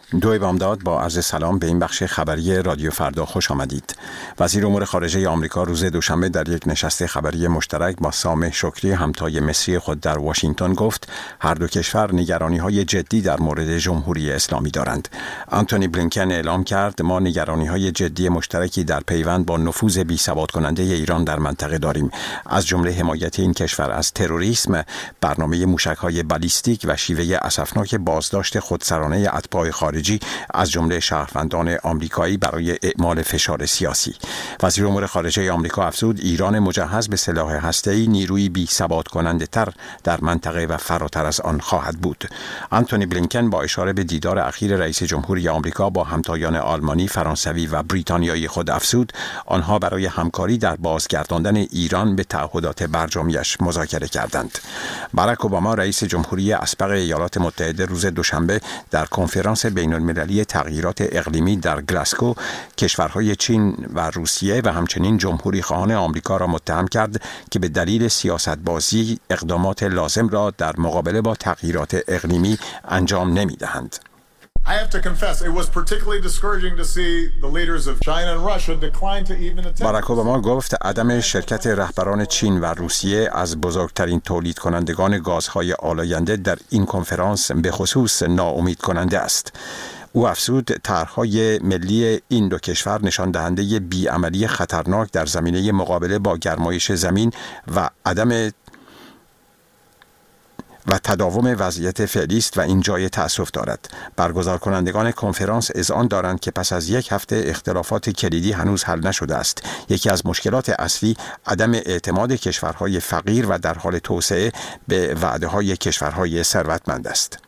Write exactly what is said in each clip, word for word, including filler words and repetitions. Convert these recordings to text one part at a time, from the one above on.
دوی بامداد با عرض سلام به این بخش خبری رادیو فردا خوش آمدید. وزیر امور خارجه آمریکا روز دوشنبه در یک نشست خبری مشترک با سامح شکری همتای مصری خود در واشنگتن گفت هر دو کشور نگرانی‌های جدی در مورد جمهوری اسلامی دارند. آنتونی بلینکن اعلام کرد ما نگرانی‌های جدی مشترکی در پیوند با نفوذ بی‌ثبات کننده ایران در منطقه داریم، از جمله حمایت این کشور از تروریسم، برنامه موشک‌های بالیستیک و شیوه اسفناک بازداشت خودسرانه اتباع خارجی از جمله شهروندان آمریکایی برای اعمال فشار سیاسی. وزیر امور خارجه آمریکا افزود ایران مجهز به سلاح هسته‌ای نیروی بی ثبات کننده تر در منطقه و فراتر از آن خواهد بود. آنتونی بلینکن با اشاره به دیدار اخیر رئیس جمهوری آمریکا با همتایان آلمانی، فرانسوی و بریتانیایی خود افزود آنها برای همکاری در بازگرداندن ایران به تعهدات برجامیش مذاکره کردند. باراک اوباما رئیس جمهوری اسبق ایالات متحده روز دوشنبه در کنفرانس بین المللی تغییرات اقلیمی در گلاسکو کشورهای چین و روسیه و همچنین جمهوری خواهان آمریکا را متهم کرد که به دلیل سیاست‌بازی اقدامات لازم را در مقابله با تغییرات اقلیمی انجام نمی‌دهند. I have to confess it was particularly discouraging to see the leaders of China and Russia decline to even attend. باراک اوباما گفت عدم شرکت رهبران چین و روسیه از بزرگترین تولید کنندگان گازهای آلاینده در این کنفرانس به خصوص ناامید کننده است. او افزود طرح‌های ملی این دو کشور نشان دهنده بی‌عملی خطرناک در زمینه مقابله با گرمایش زمین و عدم و تداوم وضعیت فعلی است و این جای تأسف دارد. برگزار کنندگان کنفرانس اذعان دارند که پس از یک هفته اختلافات کلیدی هنوز حل نشده است. یکی از مشکلات اصلی عدم اعتماد کشورهای فقیر و در حال توسعه به وعده‌های کشورهای ثروتمند است.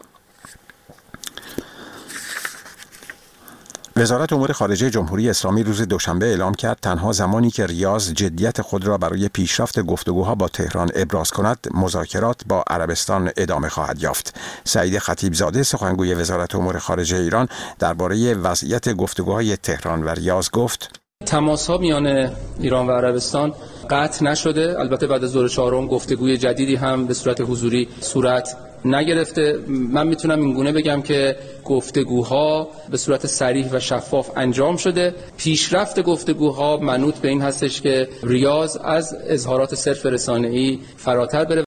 وزارت امور خارجه جمهوری اسلامی روز دوشنبه اعلام کرد تنها زمانی که ریاض جدیت خود را برای پیشرفت گفتگوها با تهران ابراز کند، مذاکرات با عربستان ادامه خواهد یافت. سعید خطیبزاده سخنگوی وزارت امور خارجه ایران درباره وضعیت گفتگوهای تهران و ریاض گفت: تماس‌ها میان ایران و عربستان قطع نشده. البته بعد از دور چهارم گفتگوی جدیدی هم به صورت حضوری صورت نگرفته. من میتونم اینگونه بگم که گفتگوها به صورت صریح و شفاف انجام شده. پیشرفت گفتگوها منوط به این هستش که ریاض از اظهارات صرف رسانه‌ای فراتر بره.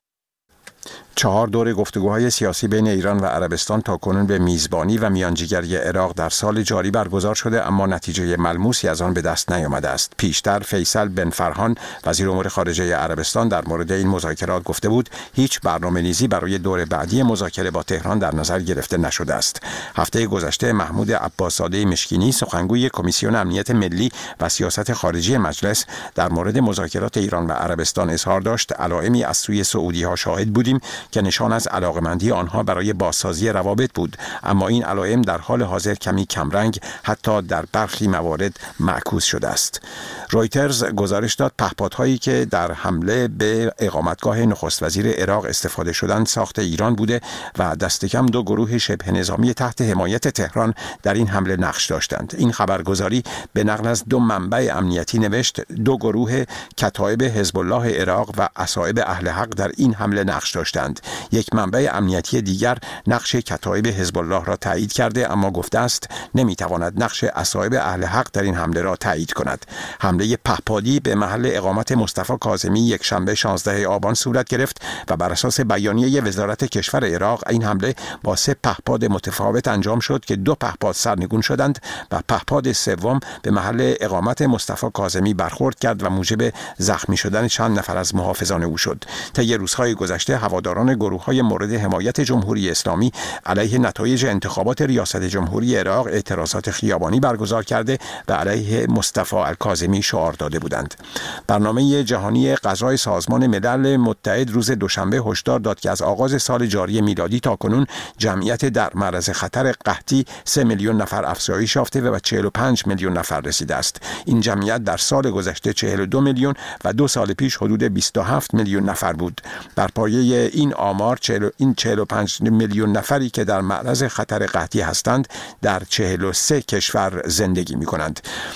چهار دور گفتگوهای سیاسی بین ایران و عربستان تاکنون به میزبانی و میانجیگری عراق در سال جاری برگزار شده، اما نتیجه ملموسی از آن به دست نیامده است. پیشتر فیصل بن فرحان وزیر امور خارجه عربستان در مورد این مذاکرات گفته بود هیچ برنامه‌ریزی برای دور بعدی مذاکره با تهران در نظر گرفته نشده است. هفته گذشته محمود عباس‌زاده مشکینی سخنگوی کمیسیون امنیت ملی و سیاست خارجی مجلس در مورد مذاکرات ایران و عربستان اظهار داشت علائمی از سوی سعودی‌ها شاهد بودیم که نشان از علاقمندی آنها برای بازسازی روابط بود، اما این علائم در حال حاضر کمی کمرنگ، حتی در برخی موارد معکوس شده است. رویترز گزارش داد پهپادهایی که در حمله به اقامتگاه نخست وزیر عراق استفاده شدند ساخت ایران بوده و دست کم دو گروه شبه نظامی تحت حمایت تهران در این حمله نقش داشتند. این خبرگزاری به نقل از دو منبع امنیتی نوشت دو گروه کتایب حزب الله عراق و اصائب اهل حق در این حمله نقش داشتند. یک منبع امنیتی دیگر نقش کتایب حزب الله را تایید کرده، اما گفته است نمیتواند نقش اصائب اهل حق در این حمله را تایید کند. حمله پهپادی به محل اقامت مصطفی کاظمی یک شنبه شانزدهم آبان صورت گرفت و بر اساس بیانیه وزارت کشور عراق این حمله با سه پهپاد متفاوت انجام شد که دو پهپاد سرنگون شدند و پهپاد سوم به محل اقامت مصطفی کاظمی برخورد کرد و موجب زخمی شدن چند نفر از محافظان او شد. طی روزهای گذشته هواداران گروه‌های مورد حمایت جمهوری اسلامی علیه نتایج انتخابات ریاست جمهوری عراق اعتراضات خیابانی برگزار کرده و علیه مصطفی الکاظمی شعار داده بودند. برنامه جهانی غذای سازمان ملل متحد روز دوشنبه هشدار داد که از آغاز سال جاری میلادی تاکنون جمعیت در معرض خطر قحطی سه میلیون نفر افزایش یافته و به چهل و پنج میلیون نفر رسیده است. این جمعیت در سال گذشته چهل و دو میلیون و دو سال پیش حدود بیست و هفت میلیون نفر بود. بر پایه این آمار این چهل و پنج میلیون نفری که در معرض خطر قحطی هستند در چهل و سه کشور زندگی می کنند.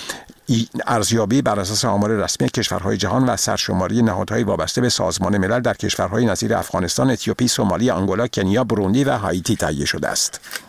ارزیابی بر اساس آمار رسمی کشورهای جهان و سرشماری نهادهای وابسته به سازمان ملل در کشورهای نظیر افغانستان، اتیوپی، سومالی، آنگولا، کنیا، بروندی و هایتی تهیه شده است.